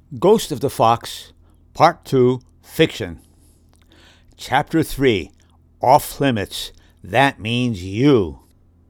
Ghost of the Fox, Part 2, Fiction. Chapter 3, Off Limits. That means you.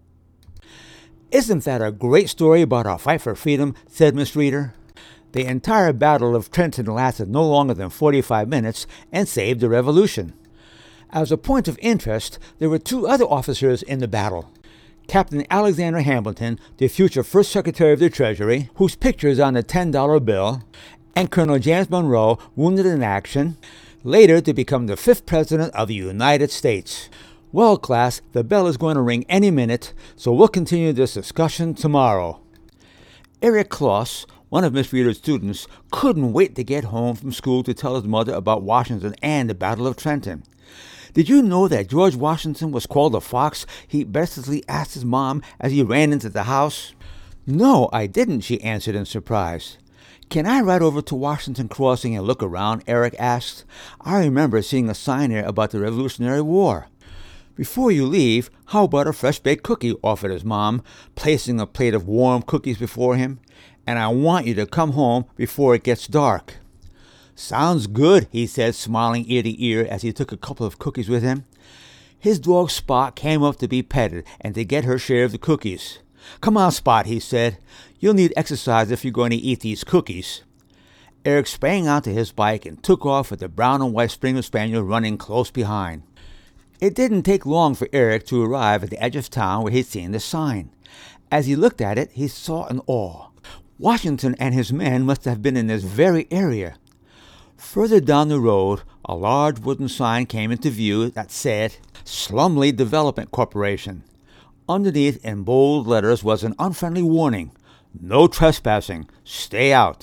Isn't that a great story about our fight for freedom? Said Miss Reader. The entire Battle of Trenton lasted no longer than 45 minutes and saved the Revolution. As a point of interest, there were two other officers in the battle. Captain Alexander Hamilton, the future First Secretary of the Treasury, whose picture is on the $10 bill, and Colonel James Monroe, wounded in action, later to become the 5th President of the United States. Well, class, the bell is going to ring any minute, so we'll continue this discussion tomorrow. Eric Kloss, one of Miss Reader's students, couldn't wait to get home from school to tell his mother about Washington and the Battle of Trenton. Did you know that George Washington was called a fox? He breathlessly asked his mom as he ran into the house. No, I didn't, she answered in surprise. Can I ride over to Washington Crossing and look around? Eric asked. I remember seeing a sign there about the Revolutionary War. Before you leave, how about a fresh-baked cookie? Offered his mom, placing a plate of warm cookies before him. And I want you to come home before it gets dark. Sounds good, he said, smiling ear to ear as he took a couple of cookies with him. His dog Spot came up to be petted and to get her share of the cookies. Come on, Spot, he said. You'll need exercise if you're going to eat these cookies. Eric sprang onto his bike and took off with the brown and white Springer Spaniel running close behind. It didn't take long for Eric to arrive at the edge of town where he'd seen the sign. As he looked at it, he saw in awe. Washington and his men must have been in this very area. Further down the road, a large wooden sign came into view that said, Slumley Development Corporation. Underneath in bold letters was an unfriendly warning. No trespassing. Stay out.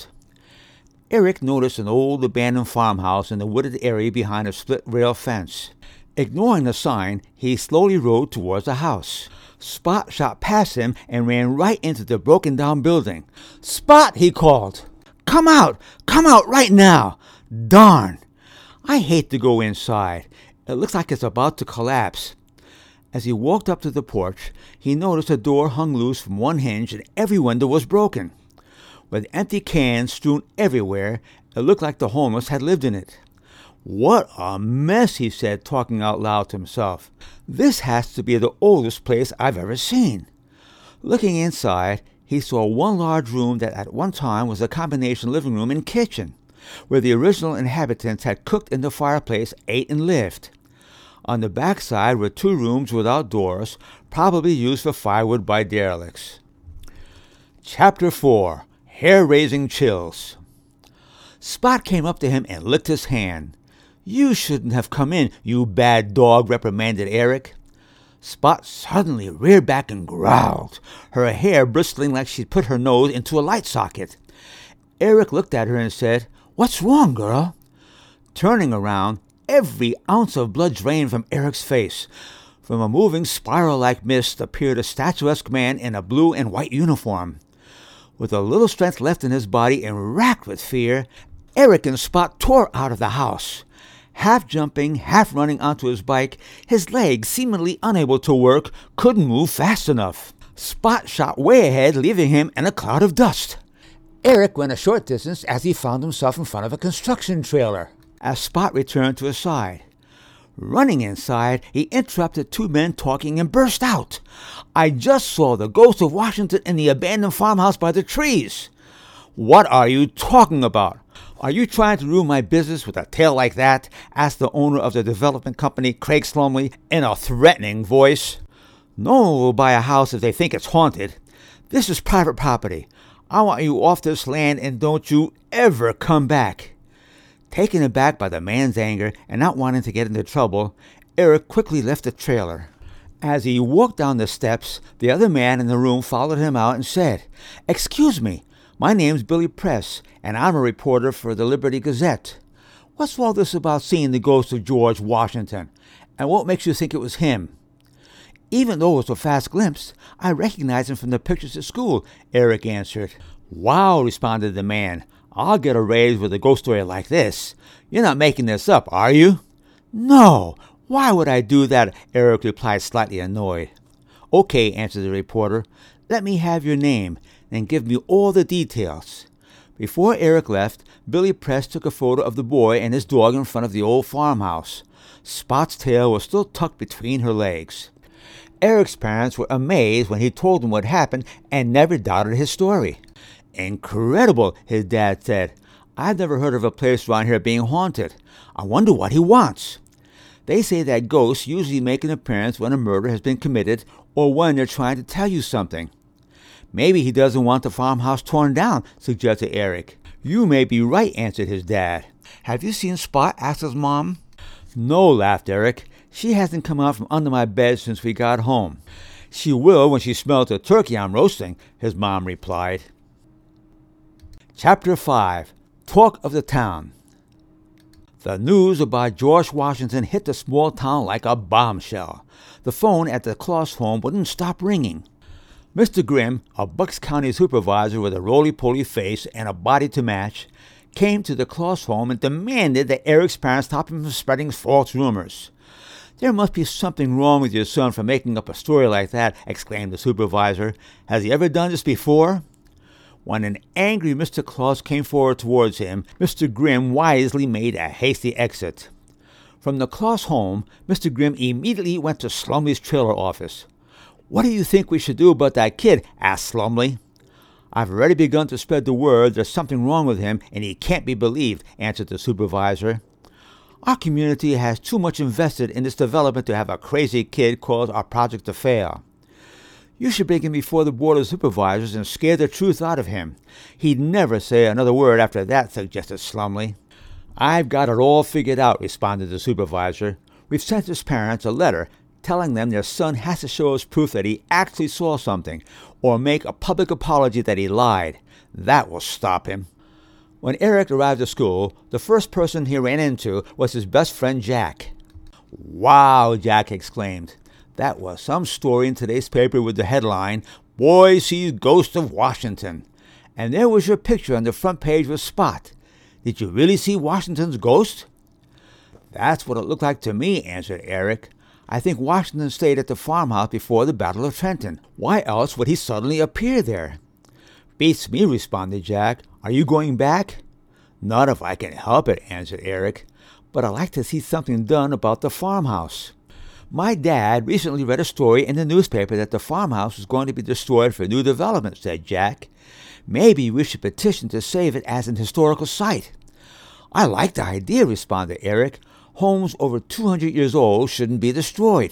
Eric noticed an old abandoned farmhouse in the wooded area behind a split-rail fence. Ignoring the sign, he slowly rode towards the house. Spot shot past him and ran right into the broken-down building. Spot, he called. Come out right now. Darn. I hate to go inside. It looks like it's about to collapse. As he walked up to the porch, he noticed a door hung loose from one hinge and every window was broken. With empty cans strewn everywhere, it looked like the homeless had lived in it. What a mess, he said, talking out loud to himself. This has to be the oldest place I've ever seen. Looking inside, he saw one large room that at one time was a combination living room and kitchen, where the original inhabitants had cooked in the fireplace, ate, and lived. On the back side were two rooms without doors, probably used for firewood by derelicts. Chapter 4, Hair-Raising Chills. Spot came up to him and licked his hand. You shouldn't have come in, you bad dog, reprimanded Eric. Spot suddenly reared back and growled, her hair bristling like she'd put her nose into a light socket. Eric looked at her and said, What's wrong, girl? Turning around, every ounce of blood drained from Eric's face. From a moving spiral-like mist appeared a statuesque man in a blue and white uniform. With a little strength left in his body and racked with fear, Eric and Spot tore out of the house. Half jumping, half running onto his bike, his legs, seemingly unable to work, couldn't move fast enough. Spot shot way ahead, leaving him in a cloud of dust. Eric went a short distance as he found himself in front of a construction trailer. As Spot returned to his side. Running inside, he interrupted two men talking and burst out. I just saw the ghost of Washington in the abandoned farmhouse by the trees. What are you talking about? Are you trying to ruin my business with a tale like that? Asked the owner of the development company, Craig Slumley, in a threatening voice. No one will buy a house if they think it's haunted. This is private property. I want you off this land and don't you ever come back. Taken aback by the man's anger and not wanting to get into trouble, Eric quickly left the trailer. As he walked down the steps, the other man in the room followed him out and said, Excuse me, my name's Billy Press, and I'm a reporter for the Liberty Gazette. What's all this about seeing the ghost of George Washington? And what makes you think it was him? Even though it was a fast glimpse, I recognized him from the pictures at school, Eric answered. Wow, responded the man. I'll get a raise with a ghost story like this. You're not making this up, are you? No, why would I do that? Eric replied, slightly annoyed. Okay, answered the reporter. Let me have your name, and give me all the details. Before Eric left, Billy Press took a photo of the boy and his dog in front of the old farmhouse. Spot's tail was still tucked between her legs. Eric's parents were amazed when he told them what happened and never doubted his story. "Incredible," his dad said. "I've never heard of a place around here being haunted. I wonder what he wants." They say that ghosts usually make an appearance when a murder has been committed or when they're trying to tell you something. "Maybe he doesn't want the farmhouse torn down," suggested Eric. "You may be right," answered his dad. "Have you seen Spot?" asked his mom. "No," laughed Eric. "She hasn't come out from under my bed since we got home." "She will when she smells the turkey I'm roasting," his mom replied. Chapter 5. Talk of the Town. The news about George Washington hit the small town like a bombshell. The phone at the Kloss home wouldn't stop ringing. Mr. Grimm, a Bucks County supervisor with a roly-poly face and a body to match, came to the Kloss home and demanded that Eric's parents stop him from spreading false rumors. "There must be something wrong with your son for making up a story like that," exclaimed the supervisor. "Has he ever done this before?" When an angry Mr. Kloss came forward towards him, Mr. Grimm wisely made a hasty exit. From the Kloss home, Mr. Grimm immediately went to Slumley's trailer office. "What do you think we should do about that kid?" asked Slumley. "I've already begun to spread the word there's something wrong with him and he can't be believed," answered the supervisor. "Our community has too much invested in this development to have a crazy kid cause our project to fail." "You should bring him before the board of supervisors and scare the truth out of him. He'd never say another word after that," suggested Slumley. "I've got it all figured out," responded the supervisor. "We've sent his parents a letter telling them their son has to show us proof that he actually saw something, or make a public apology that he lied. That will stop him." When Eric arrived at school, the first person he ran into was his best friend Jack. "Wow," Jack exclaimed. "That was some story in today's paper with the headline, 'Boy Sees Ghost of Washington.' And there was your picture on the front page with Spot. Did you really see Washington's ghost?" "That's what it looked like to me," answered Eric. "I think Washington stayed at the farmhouse before the Battle of Trenton. Why else would he suddenly appear there?" "Beats me," responded Jack. "Are you going back?" "Not if I can help it," answered Eric. "But I'd like to see something done about the farmhouse. My dad recently read a story in the newspaper that the farmhouse was going to be destroyed for new development," said Jack. "Maybe we should petition to save it as an historical site." "I like the idea," responded Eric. "Homes over 200 years old shouldn't be destroyed."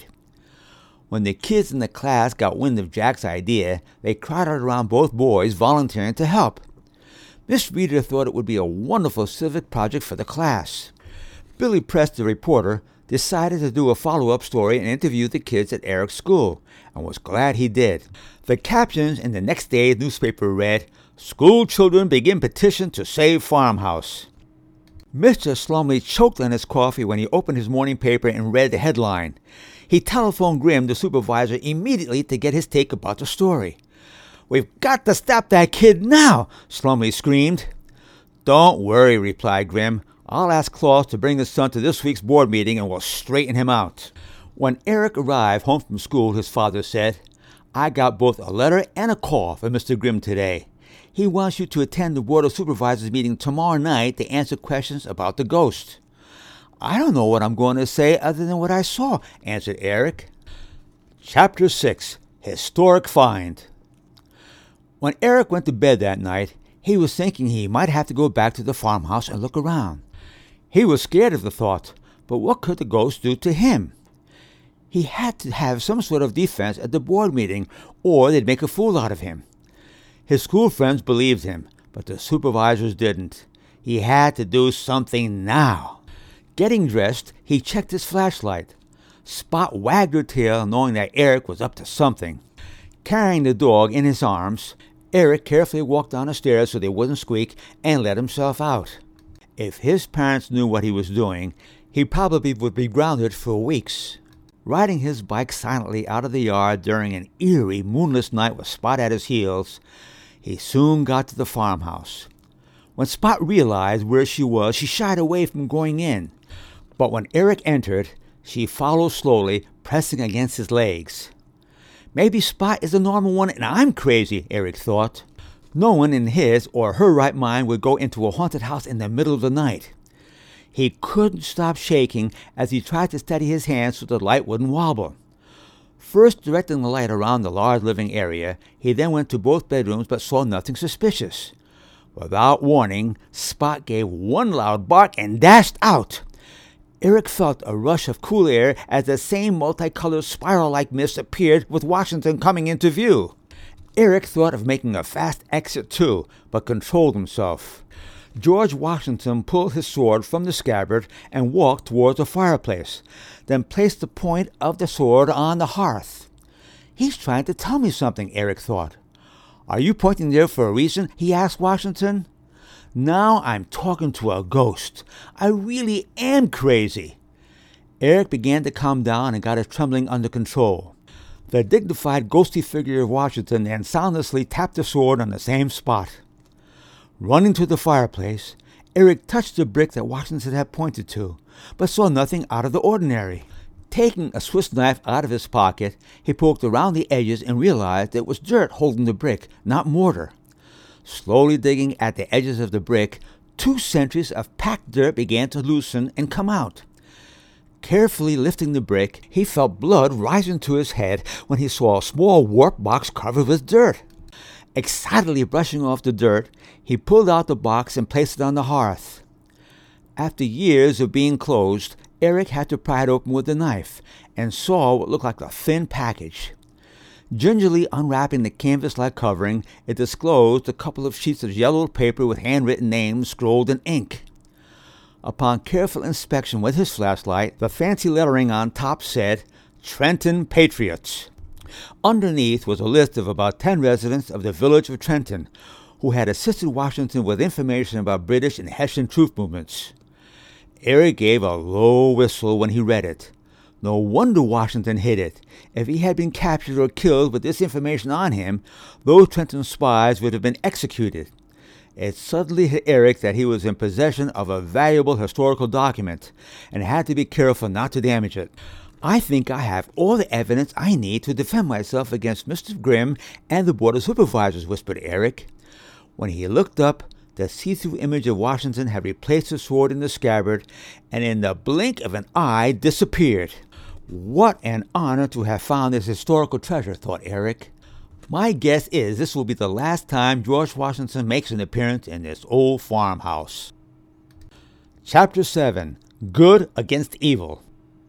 When the kids in the class got wind of Jack's idea, they crowded around both boys, volunteering to help. Miss Reeder thought it would be a wonderful civic project for the class. Billy Press, the reporter, decided to do a follow-up story and interview the kids at Eric's school, and was glad he did. The captions in the next day's newspaper read, "School children begin petition to save farmhouse." Mr. Slumley choked on his coffee when he opened his morning paper and read the headline. He telephoned Grimm, the supervisor, immediately to get his take about the story. "We've got to stop that kid now!" Slumley screamed. "Don't worry," replied Grimm. "I'll ask Kloss to bring his son to this week's board meeting and we'll straighten him out." When Eric arrived home from school, his father said, "I got both a letter and a call from Mr. Grimm today. He wants you to attend the Board of Supervisors meeting tomorrow night to answer questions about the ghost." "I don't know what I'm going to say other than what I saw," answered Eric. Chapter 6. Historic Find. When Eric went to bed that night, he was thinking he might have to go back to the farmhouse and look around. He was scared of the thought, but what could the ghost do to him? He had to have some sort of defense at the board meeting, or they'd make a fool out of him. His school friends believed him, but the supervisors didn't. He had to do something now. Getting dressed, he checked his flashlight. Spot wagged her tail, knowing that Eric was up to something. Carrying the dog in his arms, Eric carefully walked down the stairs so they wouldn't squeak and let himself out. If his parents knew what he was doing, he probably would be grounded for weeks. Riding his bike silently out of the yard during an eerie, moonless night with Spot at his heels, he soon got to the farmhouse. When Spot realized where she was, she shied away from going in. But when Eric entered, she followed slowly, pressing against his legs. "Maybe Spot is a normal one and I'm crazy," Eric thought. No one in his or her right mind would go into a haunted house in the middle of the night. He couldn't stop shaking as he tried to steady his hands so the light wouldn't wobble. First directing the light around the large living area, he then went to both bedrooms but saw nothing suspicious. Without warning, Spot gave one loud bark and dashed out. Eric felt a rush of cool air as the same multicolored spiral-like mist appeared with Washington coming into view. Eric thought of making a fast exit too, but controlled himself. George Washington pulled his sword from the scabbard and walked towards the fireplace, then placed the point of the sword on the hearth. "He's trying to tell me something," Eric thought. "Are you pointing there for a reason?" he asked Washington. "Now I'm talking to a ghost. I really am crazy." Eric began to calm down and got his trembling under control. The dignified, ghostly figure of Washington then soundlessly tapped the sword on the same spot. Running to the fireplace, Eric touched the brick that Washington had pointed to, but saw nothing out of the ordinary. Taking a Swiss knife out of his pocket, he poked around the edges and realized it was dirt holding the brick, not mortar. Slowly digging at the edges of the brick, 2 centuries of packed dirt began to loosen and come out. Carefully lifting the brick, he felt blood rising to his head when he saw a small warped box covered with dirt. Excitedly brushing off the dirt, he pulled out the box and placed it on the hearth. After years of being closed, Eric had to pry it open with a knife and saw what looked like a thin package. Gingerly unwrapping the canvas-like covering, it disclosed a couple of sheets of yellowed paper with handwritten names scrawled in ink. Upon careful inspection with his flashlight, the fancy lettering on top said, "Trenton Patriots." Underneath was a list of about 10 residents of the village of Trenton who had assisted Washington with information about British and Hessian troop movements. Eric gave a low whistle when he read it. No wonder Washington hid it. If he had been captured or killed with this information on him, those Trenton spies would have been executed. It suddenly hit Eric that he was in possession of a valuable historical document and had to be careful not to damage it. "I think I have all the evidence I need to defend myself against Mr. Grimm and the Board of Supervisors," whispered Eric. When he looked up, the see-through image of Washington had replaced the sword in the scabbard and in the blink of an eye disappeared. What an honor to have found this historical treasure, thought Eric. My guess is this will be the last time George Washington makes an appearance in this old farmhouse. Chapter 7. Good Against Evil.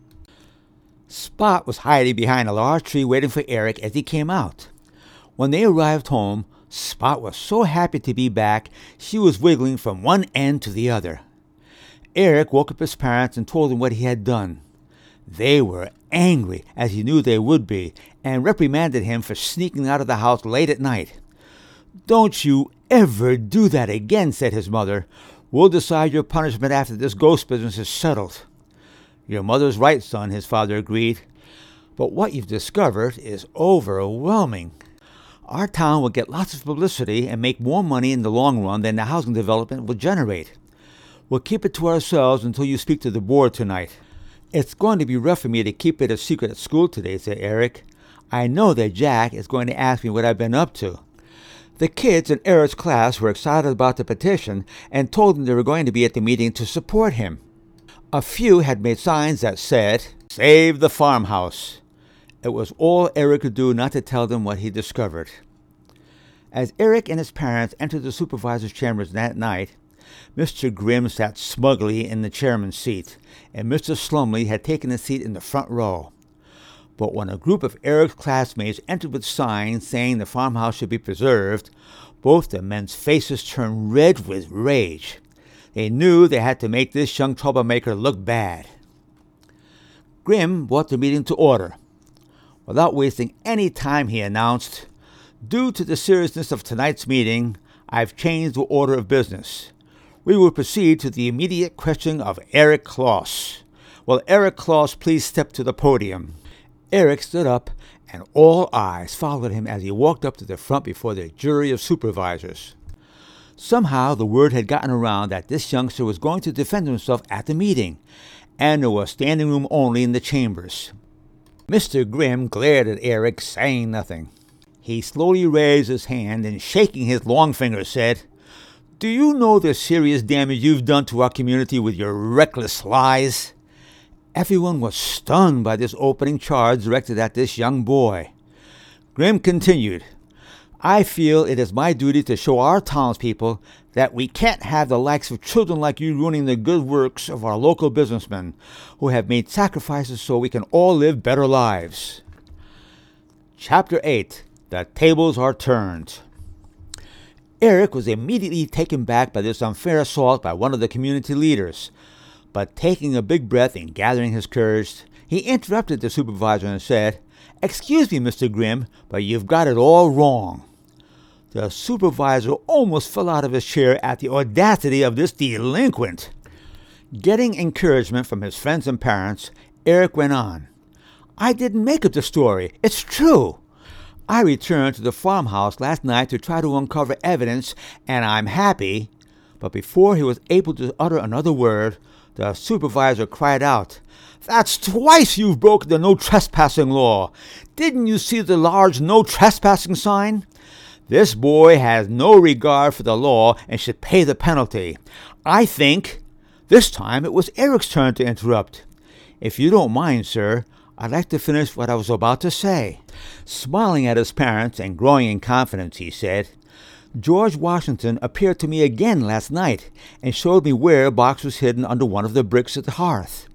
Spot was hiding behind a large tree waiting for Eric as he came out. When they arrived home, Spot was so happy to be back, she was wiggling from one end to the other. Eric woke up his parents and told them what he had done. They were angry, as he knew they would be, and reprimanded him for sneaking out of the house late at night. "Don't you ever do that again," said his mother. "We'll decide your punishment after this ghost business is settled." "Your mother's right, son," his father agreed. "But what you've discovered is overwhelming. Our town will get lots of publicity and make more money in the long run than the housing development will generate. We'll keep it to ourselves until you speak to the board tonight." "It's going to be rough for me to keep it a secret at school today," said Eric. "I know that Jack is going to ask me what I've been up to." The kids in Eric's class were excited about the petition and told him they were going to be at the meeting to support him. A few had made signs that said, "Save the farmhouse." It was all Eric could do not to tell them what he discovered. As Eric and his parents entered the supervisor's chambers that night, Mr. Grimm sat smugly in the chairman's seat, and Mr. Slumley had taken a seat in the front row. But when a group of Eric's classmates entered with signs saying the farmhouse should be preserved, both the men's faces turned red with rage. They knew they had to make this young troublemaker look bad. Grimm brought the meeting to order. Without wasting any time, he announced, "Due to the seriousness of tonight's meeting, I've changed the order of business. We will proceed to the immediate questioning of Eric Kloss. Will Eric Kloss please step to the podium?" Eric stood up, and all eyes followed him as he walked up to the front before the jury of supervisors. Somehow the word had gotten around that this youngster was going to defend himself at the meeting, and there was standing room only in the chambers. Mr. Grimm glared at Eric, saying nothing. He slowly raised his hand and, shaking his long finger, said, "Do you know the serious damage you've done to our community with your reckless lies?" Everyone was stunned by this opening charge directed at this young boy. Grimm continued, "I feel it is my duty to show our townspeople that we can't have the likes of children like you ruining the good works of our local businessmen who have made sacrifices so we can all live better lives." Chapter 8. The Tables Are Turned. Eric was immediately taken back by this unfair assault by one of the community leaders, but taking a big breath and gathering his courage, he interrupted the supervisor and said, "Excuse me, Mr. Grimm, but you've got it all wrong." The supervisor almost fell out of his chair at the audacity of this delinquent. Getting encouragement from his friends and parents, Eric went on, "I didn't make up the story. It's true. I returned to the farmhouse last night to try to uncover evidence, and I'm happy." But before he was able to utter another word, the supervisor cried out, "That's twice you've broken the no trespassing law. Didn't you see the large no trespassing sign? This boy has no regard for the law and should pay the penalty. I think—" This time it was Eric's turn to interrupt. "If you don't mind, sir, I'd like to finish what I was about to say." Smiling at his parents and growing in confidence, he said, "George Washington appeared to me again last night and showed me where a box was hidden under one of the bricks at the hearth."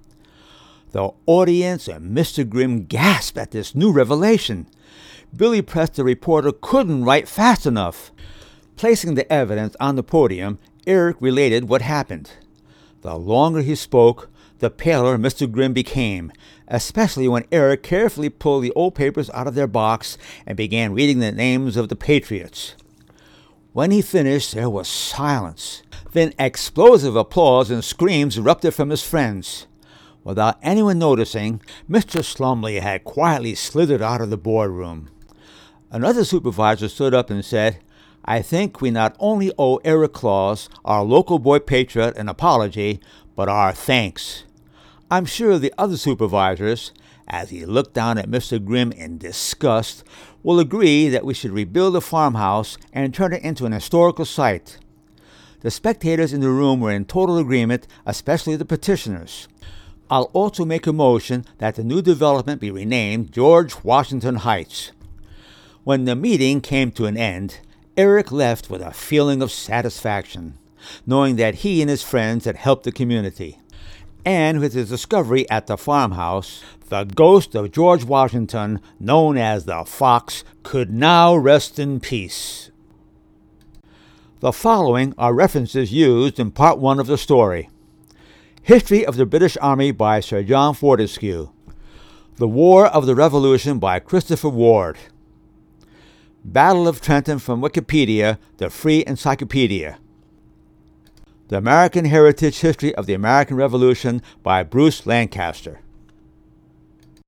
The audience and Mr. Grimm gasped at this new revelation. Billy Press, the reporter, couldn't write fast enough. Placing the evidence on the podium, Eric related what happened. The longer he spoke, the paler Mr. Grimm became, especially when Eric carefully pulled the old papers out of their box and began reading the names of the patriots. When he finished, there was silence. Then explosive applause and screams erupted from his friends. Without anyone noticing, Mr. Slumley had quietly slithered out of the boardroom. Another supervisor stood up and said, "I think we not only owe Eric Claus, our local boy patriot, an apology, but our thanks." I'm sure the other supervisors, as he looked down at Mr. Grimm in disgust, will agree that we should rebuild the farmhouse and turn it into an historical site. The spectators in the room were in total agreement, especially the petitioners. I'll also make a motion that the new development be renamed George Washington Heights. When the meeting came to an end, Eric left with a feeling of satisfaction, knowing that he and his friends had helped the community. And with his discovery at the farmhouse, the ghost of George Washington, known as the Fox, could now rest in peace. The following are references used in Part 1 of the story. History of the British Army by Sir John Fortescue. The War of the Revolution by Christopher Ward. Battle of Trenton from Wikipedia, the free encyclopedia. The American Heritage History of the American Revolution by Bruce Lancaster.